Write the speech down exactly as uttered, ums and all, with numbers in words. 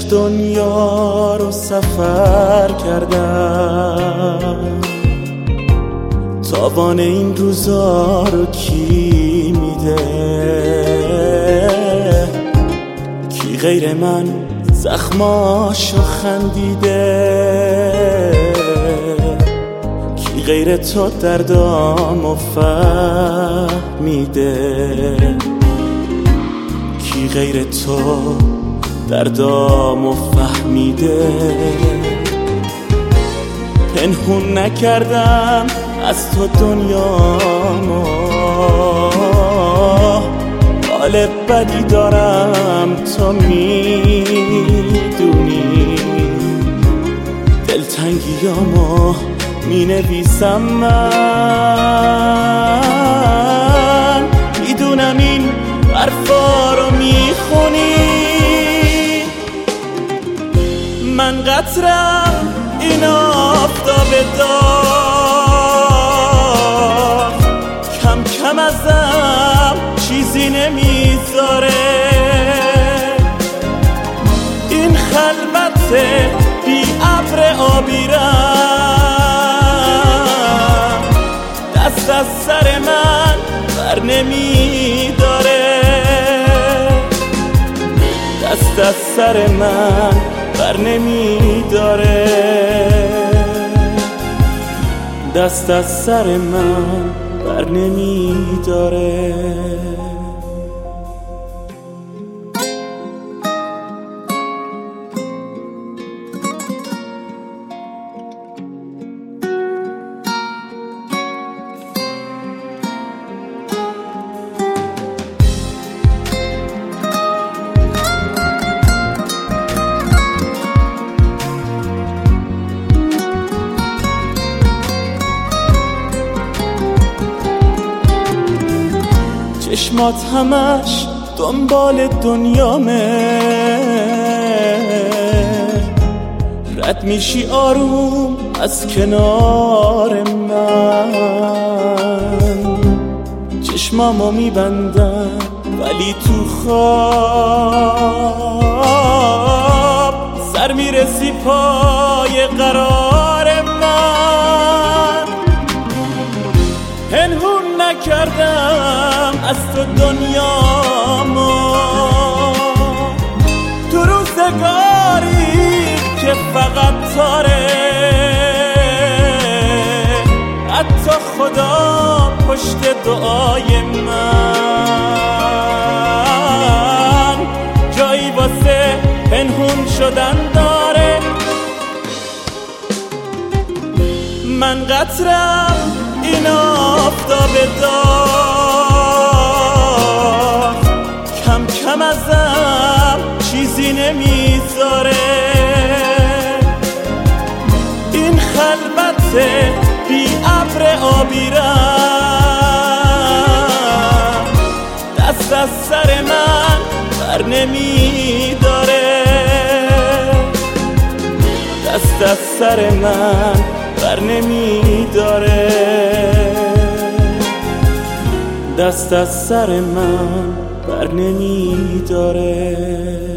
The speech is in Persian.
دنیا رو سفر کردم، تاوان این روزا رو کی میده؟ کی غیر من زخماشو خندیده؟ کی غیر تو دردامو فهمیده؟ کی غیر تو دردامو فهمیده؟ پنهون نکردم از تو دنیامو، حال بدی دارم تو میدونی، دلتنگیامو مینویسم من، میدونم این حرفا رو میخونی. من قطرم این آفتاب داغ، کم کم ازم چیزی نمیذاره. این خلوت بی ابر آبیرم دست از سر من بر نمیداره، دست از سر من بر نمیداره، دست از سر من بر نمیداره. چشمات همش دنبال دنیامه، رد میشی آروم از کنار من. چشمامو میبندم ولی تو خواب سر میرسی پای قرار من. پنهون نکردم از تو دنیامو، تو روزگاری که فقط تاره، حتی خدا پشت دعای من جایی واسه پنهون شدن داره. من قطرم این آفتاب داغ، کم کم ازم چیزی نمیذاره. این خلوت بی ابر آبیرم دست از سر من بر نمیداره، دست از سر من بر نمیداره، دست از سر من بر نمیداره.